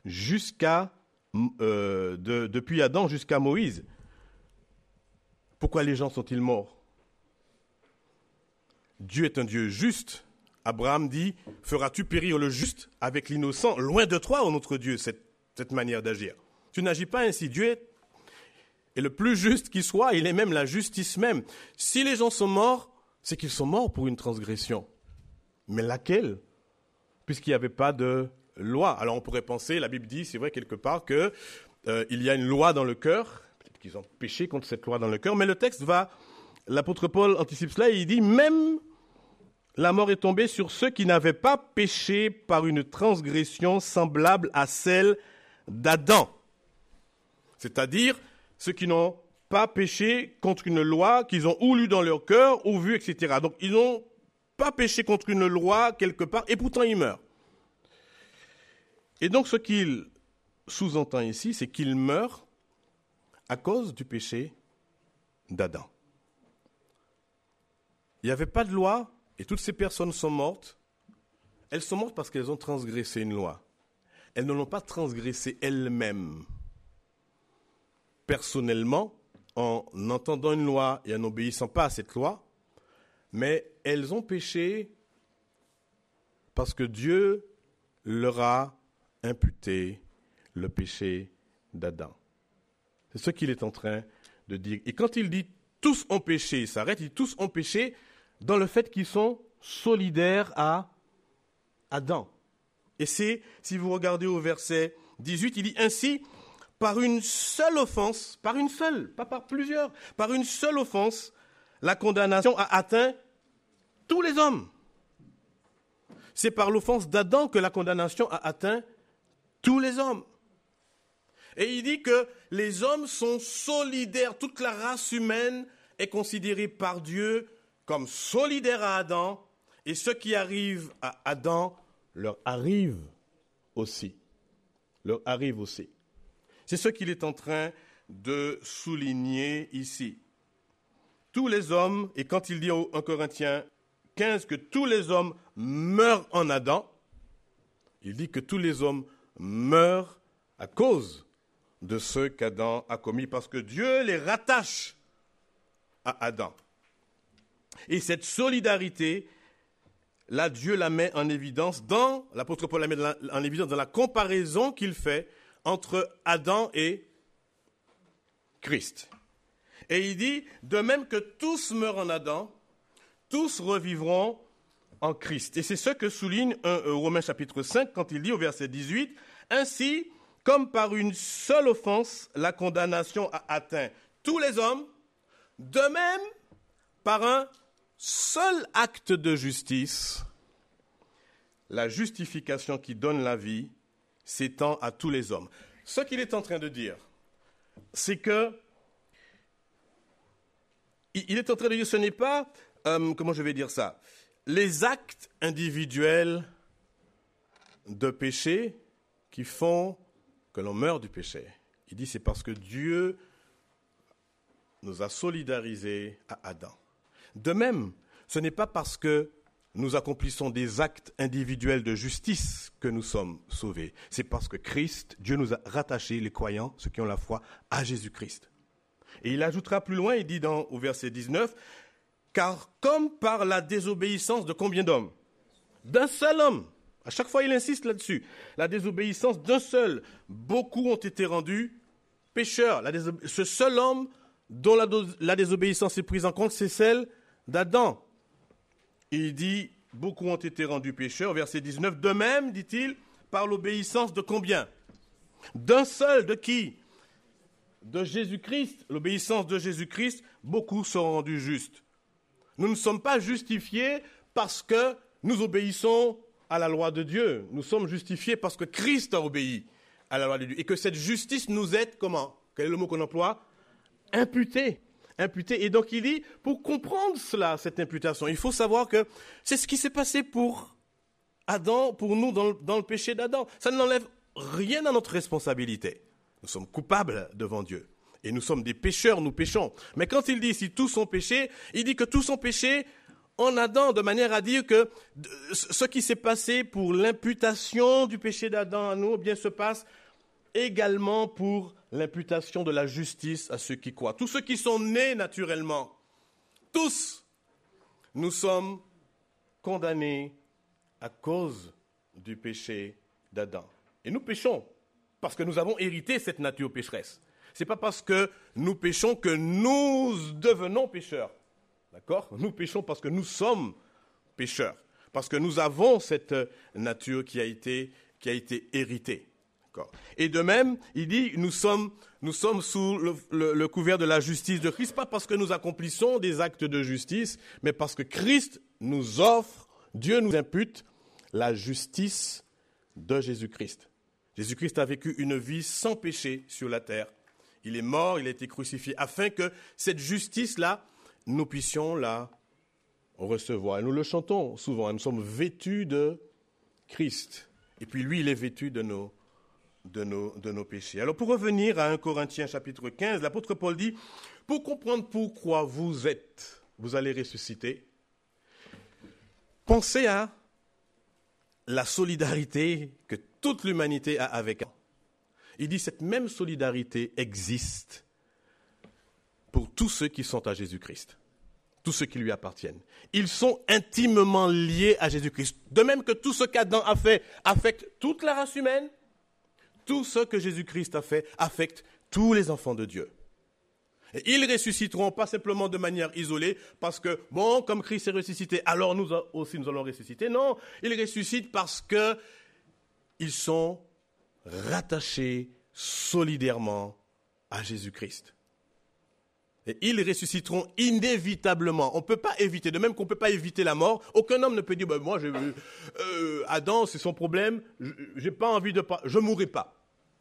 [SPEAKER 1] depuis Adam jusqu'à Moïse. Pourquoi les gens sont-ils morts? Dieu est un Dieu juste. Abraham dit, feras-tu périr le juste avec l'innocent? Loin de toi, ô notre Dieu, cette manière d'agir. Tu n'agis pas ainsi. Dieu est le plus juste qui soit, il est même la justice même. Si les gens sont morts, c'est qu'ils sont morts pour une transgression. Mais laquelle? Puisqu'il n'y avait pas de loi. Alors on pourrait penser, la Bible dit, c'est vrai quelque part, qu'il y a une loi dans le cœur. Peut-être qu'ils ont péché contre cette loi dans le cœur. Mais le texte l'apôtre Paul anticipe cela et il dit, même la mort est tombée sur ceux qui n'avaient pas péché par une transgression semblable à celle d'Adam. C'est-à-dire ceux qui n'ont pas péché contre une loi qu'ils ont ou lu dans leur cœur ou vu, etc. Donc ils n'ont pas péché contre une loi quelque part et pourtant ils meurent. Et donc ce qu'il sous-entend ici, c'est qu'ils meurent à cause du péché d'Adam. Il n'y avait pas de loi. Et toutes ces personnes sont mortes. Elles sont mortes parce qu'elles ont transgressé une loi. Elles ne l'ont pas transgressée elles-mêmes. Personnellement, en entendant une loi et en n'obéissant pas à cette loi, mais elles ont péché parce que Dieu leur a imputé le péché d'Adam. C'est ce qu'il est en train de dire. Et quand il dit « tous ont péché », il s'arrête, il dit « tous ont péché », dans le fait qu'ils sont solidaires à Adam. Et c'est, si vous regardez au verset 18, il dit ainsi, par une seule offense, par une seule, pas par plusieurs, par une seule offense, la condamnation a atteint tous les hommes. C'est par l'offense d'Adam que la condamnation a atteint tous les hommes. Et il dit que les hommes sont solidaires, toute la race humaine est considérée par Dieu comme solidaire à Adam, et ce qui arrive à Adam leur arrive aussi. Leur arrive aussi. C'est ce qu'il est en train de souligner ici. Tous les hommes, et quand il dit en Corinthiens 15 que tous les hommes meurent en Adam, il dit que tous les hommes meurent à cause de ce qu'Adam a commis, parce que Dieu les rattache à Adam. Et cette solidarité, là, Dieu la met en évidence l'apôtre Paul la met en évidence dans la comparaison qu'il fait entre Adam et Christ. Et il dit, de même que tous meurent en Adam, tous revivront en Christ. Et c'est ce que souligne Romains chapitre 5 quand il dit au verset 18, « Ainsi, comme par une seule offense, la condamnation a atteint tous les hommes, de même, par un seul acte de justice, la justification qui donne la vie s'étend à tous les hommes. » Ce qu'il est en train de dire, c'est que il est en train de dire, ce n'est pas, comment je vais dire ça, les actes individuels de péché qui font que l'on meurt du péché. Il dit, c'est parce que Dieu nous a solidarisés à Adam. De même, ce n'est pas parce que nous accomplissons des actes individuels de justice que nous sommes sauvés. C'est parce que Christ, Dieu nous a rattachés, les croyants, ceux qui ont la foi, à Jésus-Christ. Et il ajoutera plus loin, il dit au verset 19, « Car comme par la désobéissance de combien d'hommes? D'un seul homme. » À chaque fois, il insiste là-dessus. La désobéissance d'un seul. Beaucoup ont été rendus pécheurs. Ce seul homme dont la désobéissance est prise en compte, c'est celle d'Adam. Il dit, beaucoup ont été rendus pécheurs, verset 19. De même, dit-il, par l'obéissance de combien? D'un seul, de qui? De Jésus-Christ. L'obéissance de Jésus-Christ, beaucoup sont rendus justes. Nous ne sommes pas justifiés parce que nous obéissons à la loi de Dieu. Nous sommes justifiés parce que Christ a obéi à la loi de Dieu. Et que cette justice nous est, comment? Quel est le mot qu'on emploie? Imputée. Imputé. Et donc il dit, pour comprendre cela, cette imputation, il faut savoir que c'est ce qui s'est passé pour Adam, pour nous dans le péché d'Adam. Ça n'enlève rien à notre responsabilité. Nous sommes coupables devant Dieu. Et nous sommes des pécheurs, nous péchons. Mais quand il dit ici tous ont péché, il dit que tous ont péché en Adam, de manière à dire que ce qui s'est passé pour l'imputation du péché d'Adam à nous, eh bien se passe également pour l'imputation de la justice à ceux qui croient. Tous ceux qui sont nés naturellement, tous, nous sommes condamnés à cause du péché d'Adam. Et nous péchons parce que nous avons hérité cette nature pécheresse. Ce n'est pas parce que nous péchons que nous devenons pécheurs. D'accord ? Nous péchons parce que nous sommes pécheurs. Parce que nous avons cette nature qui a été héritée. D'accord ? Et de même, il dit, nous sommes sous le couvert de la justice de Christ, pas parce que nous accomplissons des actes de justice, mais parce que Christ nous offre, Dieu nous impute la justice de Jésus-Christ. Jésus-Christ a vécu une vie sans péché sur la terre. Il est mort, il a été crucifié, afin que cette justice-là, nous puissions la recevoir. Et nous le chantons souvent, nous sommes vêtus de Christ. Et puis lui, il est vêtu de nos péchés. Alors pour revenir à 1 Corinthiens chapitre 15, l'apôtre Paul dit, pour comprendre pourquoi vous allez ressusciter, pensez à la solidarité que toute l'humanité a avec elle. Il dit, cette même solidarité existe pour tous ceux qui sont à Jésus-Christ, tous ceux qui lui appartiennent. Ils sont intimement liés à Jésus-Christ. De même que tout ce qu'Adam a fait affecte toute la race humaine, tout ce que Jésus-Christ a fait affecte tous les enfants de Dieu. Et ils ressusciteront pas simplement de manière isolée parce que, bon, comme Christ est ressuscité, alors nous aussi nous allons ressusciter. Non, ils ressuscitent parce qu'ils sont rattachés solidairement à Jésus-Christ. Et ils ressusciteront inévitablement. On ne peut pas éviter, de même qu'on ne peut pas éviter la mort. Aucun homme ne peut dire, moi, Adam, c'est son problème, j'ai pas envie de... je ne mourrai pas.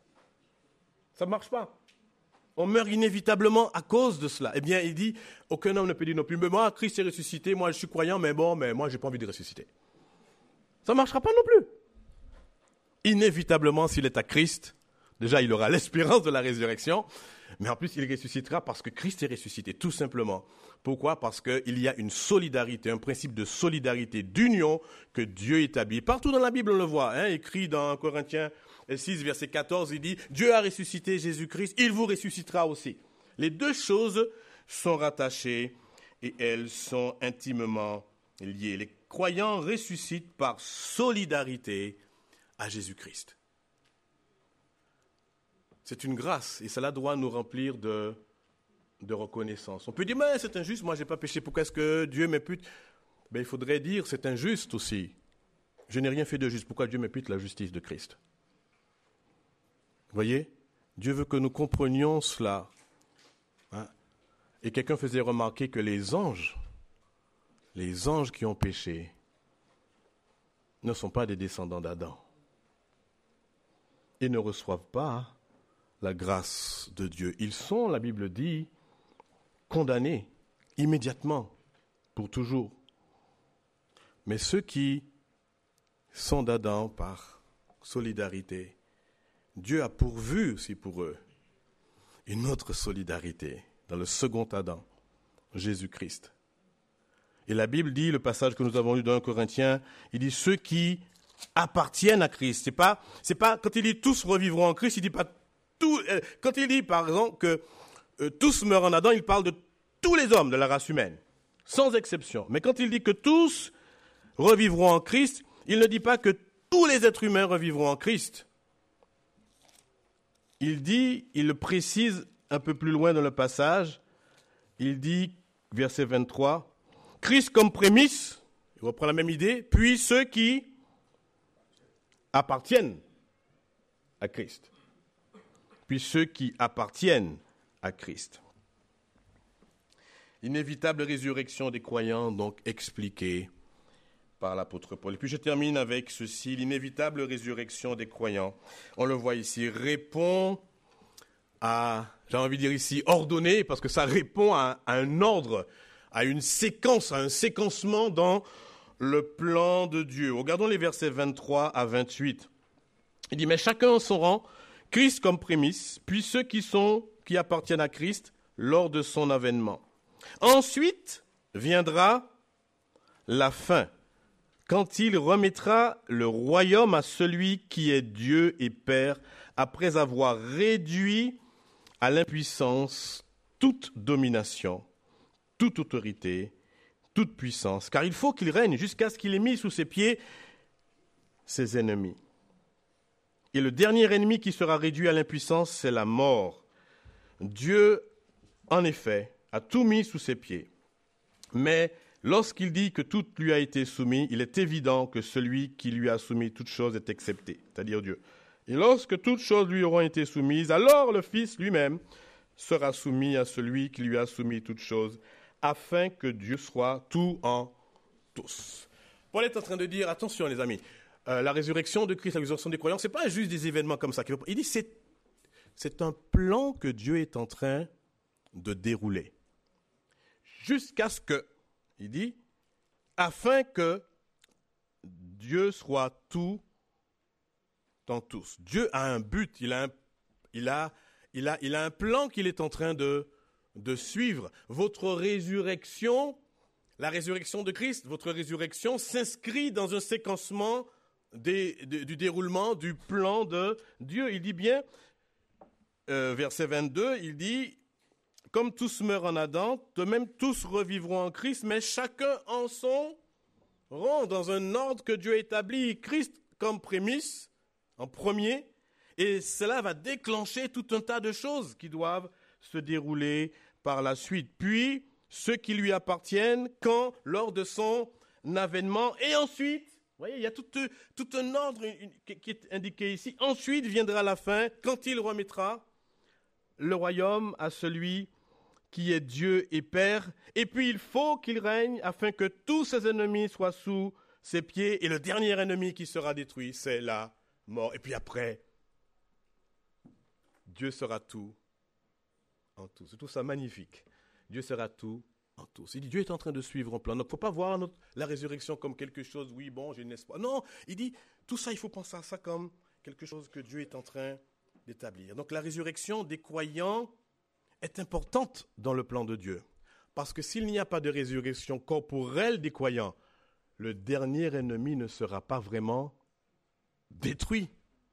[SPEAKER 1] Ça ne marche pas. On meurt inévitablement à cause de cela. Eh bien, il dit, aucun homme ne peut dire non plus, mais moi, Christ est ressuscité, moi, je suis croyant, mais moi, je n'ai pas envie de ressusciter. Ça ne marchera pas non plus. Inévitablement, s'il est à Christ, déjà, il aura l'espérance de la résurrection, mais en plus, il ressuscitera parce que Christ est ressuscité, tout simplement. Pourquoi ? Parce qu'il y a une solidarité, un principe de solidarité, d'union que Dieu établit. Partout dans la Bible, on le voit, écrit dans Corinthiens 6, verset 14, il dit « Dieu a ressuscité Jésus-Christ, il vous ressuscitera aussi ». Les deux choses sont rattachées et elles sont intimement liées. Les croyants ressuscitent par solidarité à Jésus-Christ. C'est une grâce et cela doit nous remplir de reconnaissance. On peut dire, mais c'est injuste, moi je n'ai pas péché, pourquoi est-ce que Dieu m'impute ? Il faudrait dire, c'est injuste aussi. Je n'ai rien fait de juste, pourquoi Dieu m'impute la justice de Christ ? Vous voyez ? Dieu veut que nous comprenions cela. Et quelqu'un faisait remarquer que les anges qui ont péché, ne sont pas des descendants d'Adam. Ils ne reçoivent pas la grâce de Dieu. Ils sont, la Bible dit, condamnés immédiatement, pour toujours. Mais ceux qui sont d'Adam par solidarité, Dieu a pourvu aussi pour eux une autre solidarité dans le second Adam, Jésus-Christ. Et la Bible dit, le passage que nous avons lu dans 1 Corinthiens, il dit ceux qui appartiennent à Christ. C'est pas quand il dit tous revivront en Christ, il dit pas tout. Quand il dit par exemple que tous meurent en Adam, il parle de tous les hommes de la race humaine, sans exception. Mais quand il dit que tous revivront en Christ, il ne dit pas que tous les êtres humains revivront en Christ. Il le précise un peu plus loin dans le passage, il dit, verset 23, Christ comme prémisse, il reprend la même idée, puis ceux qui appartiennent à Christ. Puis ceux qui appartiennent à Christ. L'inévitable résurrection des croyants, donc expliquée par l'apôtre Paul. Et puis je termine avec ceci, l'inévitable résurrection des croyants. On le voit ici, répond à, j'ai envie de dire ici, ordonné, parce que ça répond à un ordre, à une séquence, à un séquencement dans le plan de Dieu. Regardons les versets 23 à 28. Il dit, mais chacun en son rang, Christ comme prémisse, puis ceux qui qui appartiennent à Christ lors de son avènement. Ensuite viendra la fin, quand il remettra le royaume à celui qui est Dieu et Père, après avoir réduit à l'impuissance toute domination, toute autorité, toute puissance, car il faut qu'il règne jusqu'à ce qu'il ait mis sous ses pieds ses ennemis. Et le dernier ennemi qui sera réduit à l'impuissance, c'est la mort. Dieu, en effet, a tout mis sous ses pieds. Mais lorsqu'il dit que tout lui a été soumis, il est évident que celui qui lui a soumis toute chose est excepté, c'est-à-dire Dieu. Et lorsque toutes choses lui auront été soumises, alors le Fils lui-même sera soumis à celui qui lui a soumis toutes choses, afin que Dieu soit tout en tous. Paul est en train de dire, attention les amis, la résurrection de Christ, la résurrection des croyants, ce n'est pas juste des événements comme ça. Il dit c'est un plan que Dieu est en train de dérouler. Jusqu'à ce que, il dit, afin que Dieu soit tout en tous. Dieu a un but, il a un plan qu'il est en train de suivre. Votre résurrection, la résurrection de Christ, votre résurrection s'inscrit dans un séquencement du déroulement du plan de Dieu. Il dit bien, verset 22, il dit, comme tous meurent en Adam, de même tous revivront en Christ, mais chacun en son rang, dans un ordre que Dieu a établi. Christ comme prémisse, en premier, et cela va déclencher tout un tas de choses qui doivent se dérouler par la suite. Puis, ceux qui lui appartiennent, lors de son avènement, et ensuite, vous voyez, il y a tout un ordre qui est indiqué ici. Ensuite viendra la fin, quand il remettra le royaume à celui qui est Dieu et Père. Et puis il faut qu'il règne afin que tous ses ennemis soient sous ses pieds. Et le dernier ennemi qui sera détruit, c'est la mort. Et puis après, Dieu sera tout en tous. C'est tout ça magnifique. Dieu sera tout en tous. Il dit, Dieu est en train de suivre un plan. Donc, il ne faut pas voir la résurrection comme quelque chose, oui, bon, j'ai un espoir. Non, il dit, tout ça, il faut penser à ça comme quelque chose que Dieu est en train d'établir. Donc, la résurrection des croyants est importante dans le plan de Dieu. Parce que s'il n'y a pas de résurrection corporelle des croyants, le dernier ennemi ne sera pas vraiment détruit.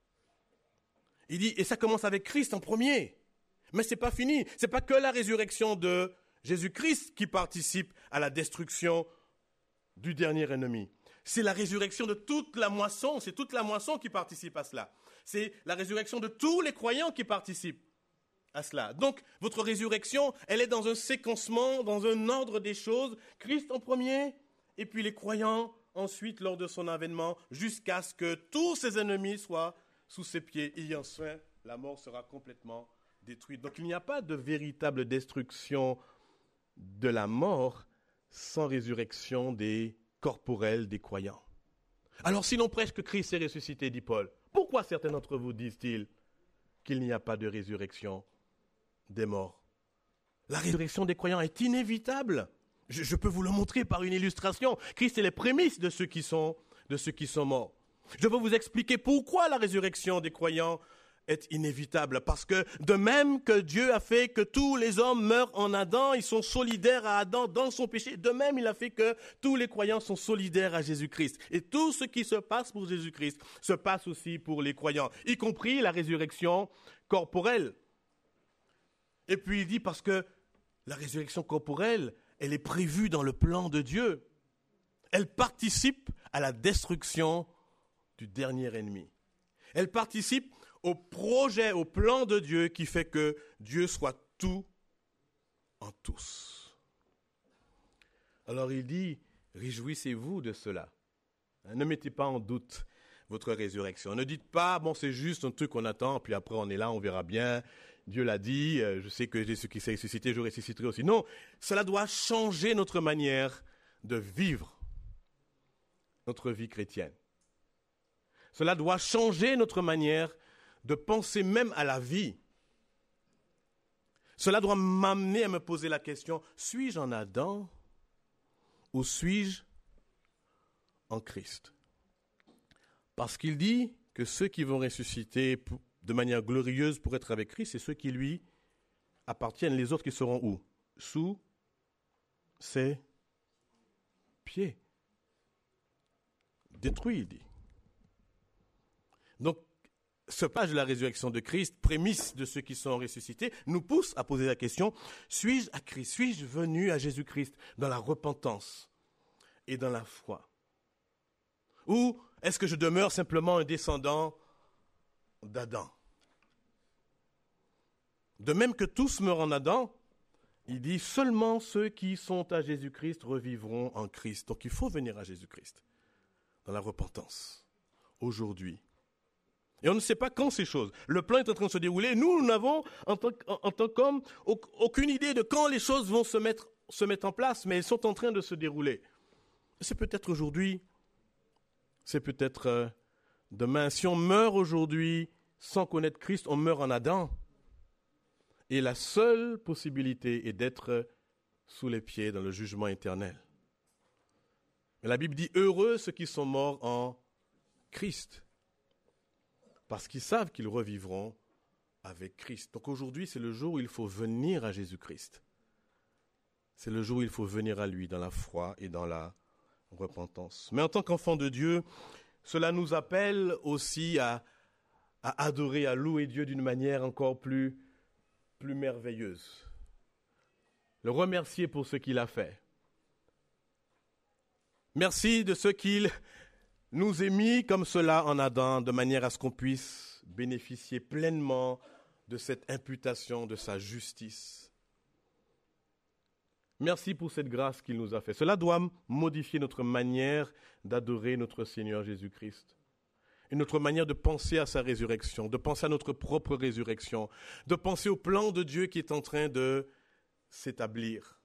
[SPEAKER 1] Il dit, et ça commence avec Christ en premier. Mais ce n'est pas fini. Ce n'est pas que la résurrection de Jésus-Christ qui participe à la destruction du dernier ennemi. C'est la résurrection de toute la moisson. C'est toute la moisson qui participe à cela. C'est la résurrection de tous les croyants qui participent à cela. Donc, votre résurrection, elle est dans un séquencement, dans un ordre des choses. Christ en premier, et puis les croyants ensuite lors de son avènement, jusqu'à ce que tous ses ennemis soient sous ses pieds. Et enfin, la mort sera complètement détruite. Donc, il n'y a pas de véritable destruction de la mort sans résurrection corporelle des croyants. Alors, si l'on prêche que Christ est ressuscité, dit Paul, pourquoi certains d'entre vous disent-ils qu'il n'y a pas de résurrection des morts? La résurrection des croyants est inévitable. Je peux vous le montrer par une illustration. Christ est les prémices de ceux qui sont morts. Je veux vous expliquer pourquoi la résurrection des croyants est inévitable. Parce que de même que Dieu a fait que tous les hommes meurent en Adam, ils sont solidaires à Adam dans son péché, de même il a fait que tous les croyants sont solidaires à Jésus-Christ. Et tout ce qui se passe pour Jésus-Christ se passe aussi pour les croyants, y compris la résurrection corporelle. Et puis il dit parce que la résurrection corporelle, elle est prévue dans le plan de Dieu. Elle participe à la destruction du dernier ennemi. Elle participe au projet, au plan de Dieu qui fait que Dieu soit tout en tous. Alors il dit, réjouissez-vous de cela. Ne mettez pas en doute votre résurrection. Ne dites pas, bon, c'est juste un truc qu'on attend, puis après on est là, on verra bien. Dieu l'a dit, je sais que Jésus qui s'est ressuscité, je ressusciterai aussi. Non, cela doit changer notre manière de vivre notre vie chrétienne. Cela doit changer notre manière de penser même à la vie. Cela doit m'amener à me poser la question, suis-je en Adam ou suis-je en Christ? Parce qu'il dit que ceux qui vont ressusciter de manière glorieuse pour être avec Christ, c'est ceux qui lui appartiennent, les autres qui seront où? Sous ses pieds. Détruit, il dit. Donc, ce passage de la résurrection de Christ, prémisse de ceux qui sont ressuscités, nous pousse à poser la question, suis-je à Christ? Suis-je venu à Jésus-Christ dans la repentance et dans la foi? Ou est-ce que je demeure simplement un descendant d'Adam? De même que tous meurent en Adam, il dit seulement ceux qui sont à Jésus-Christ revivront en Christ. Donc il faut venir à Jésus-Christ dans la repentance, aujourd'hui. Et on ne sait pas quand ces choses. Le plan est en train de se dérouler. Nous n'avons, en tant qu'hommes, aucune idée de quand les choses vont se mettre en place, mais elles sont en train de se dérouler. C'est peut-être aujourd'hui, c'est peut-être demain. Si on meurt aujourd'hui sans connaître Christ, on meurt en Adam. Et la seule possibilité est d'être sous les pieds dans le jugement éternel. Mais la Bible dit, heureux ceux qui sont morts en Christ. Parce qu'ils savent qu'ils revivront avec Christ. Donc aujourd'hui, c'est le jour où il faut venir à Jésus-Christ. C'est le jour où il faut venir à lui dans la foi et dans la repentance. Mais en tant qu'enfant de Dieu, cela nous appelle aussi à adorer, à louer Dieu d'une manière encore plus merveilleuse. Le remercier pour ce qu'il a fait. Merci de ce qu'il nous ait mis comme cela en Adam, de manière à ce qu'on puisse bénéficier pleinement de cette imputation de sa justice. Merci pour cette grâce qu'il nous a fait. Cela doit modifier notre manière d'adorer notre Seigneur Jésus-Christ. Et notre manière de penser à sa résurrection, de penser à notre propre résurrection, de penser au plan de Dieu qui est en train de s'établir.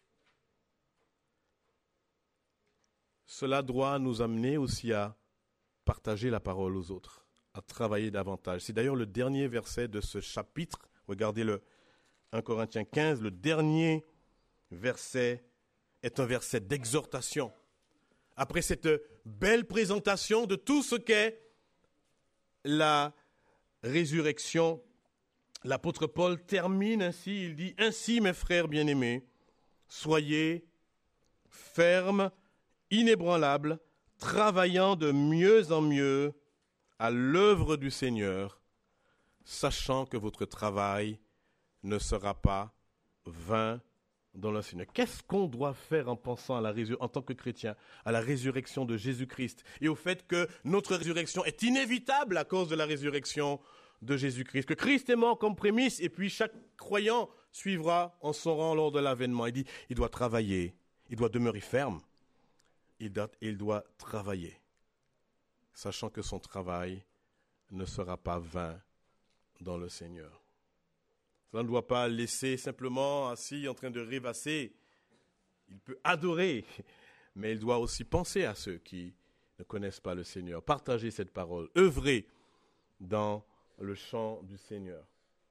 [SPEAKER 1] Cela doit nous amener aussi à partager la parole aux autres, à travailler davantage. C'est d'ailleurs le dernier verset de ce chapitre. Regardez le 1 Corinthiens 15, le dernier verset est un verset d'exhortation. Après cette belle présentation de tout ce qu'est la résurrection, l'apôtre Paul termine ainsi, il dit « Ainsi, mes frères bien-aimés, soyez fermes, inébranlables, travaillant de mieux en mieux à l'œuvre du Seigneur, sachant que votre travail ne sera pas vain dans le Seigneur. » Qu'est-ce qu'on doit faire en pensant en tant que chrétien, à la résurrection de Jésus-Christ et au fait que notre résurrection est inévitable à cause de la résurrection de Jésus-Christ, que Christ est mort comme prémisse et puis chaque croyant suivra en son rang lors de l'avènement. Il dit, il doit travailler, il doit demeurer ferme, il doit travailler, sachant que son travail ne sera pas vain dans le Seigneur. Cela ne doit pas laisser simplement assis en train de rêvasser. Il peut adorer, mais il doit aussi penser à ceux qui ne connaissent pas le Seigneur, partager cette parole, œuvrer dans le champ du Seigneur.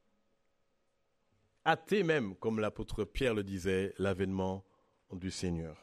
[SPEAKER 1] Hâter même, comme l'apôtre Pierre le disait, l'avènement du Seigneur.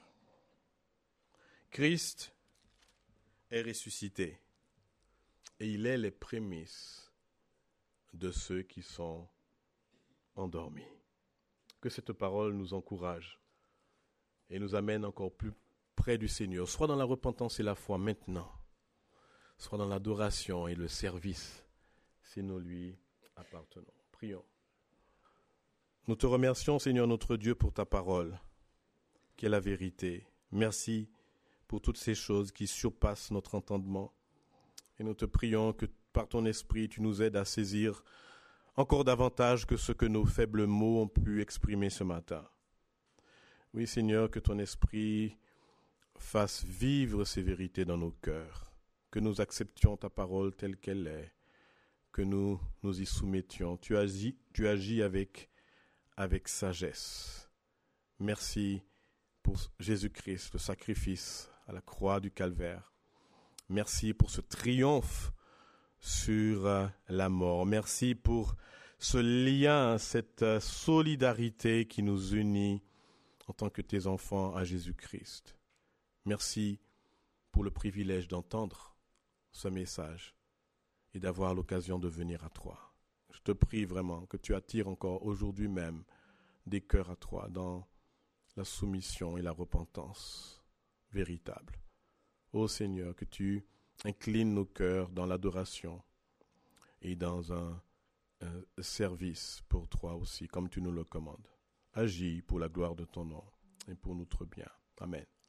[SPEAKER 1] Christ est ressuscité et il est les prémices de ceux qui sont endormis. Que cette parole nous encourage et nous amène encore plus près du Seigneur, soit dans la repentance et la foi maintenant, soit dans l'adoration et le service, si nous lui appartenons. Prions. Nous te remercions, Seigneur notre Dieu, pour ta parole, qui est la vérité. Merci pour toutes ces choses qui surpassent notre entendement. Et nous te prions que par ton esprit, tu nous aides à saisir encore davantage que ce que nos faibles mots ont pu exprimer ce matin. Oui, Seigneur, que ton esprit fasse vivre ces vérités dans nos cœurs, que nous acceptions ta parole telle qu'elle est, que nous nous y soumettions. Tu agis avec sagesse. Merci pour Jésus-Christ, le sacrifice à la croix du Calvaire. Merci pour ce triomphe sur la mort. Merci pour ce lien, cette solidarité qui nous unit en tant que tes enfants à Jésus-Christ. Merci pour le privilège d'entendre ce message et d'avoir l'occasion de venir à toi. Je te prie vraiment que tu attires encore aujourd'hui même des cœurs à toi dans la soumission et la repentance véritable. Ô Seigneur, que tu inclines nos cœurs dans l'adoration et dans un service pour toi aussi, comme tu nous le commandes. Agis pour la gloire de ton nom et pour notre bien. Amen.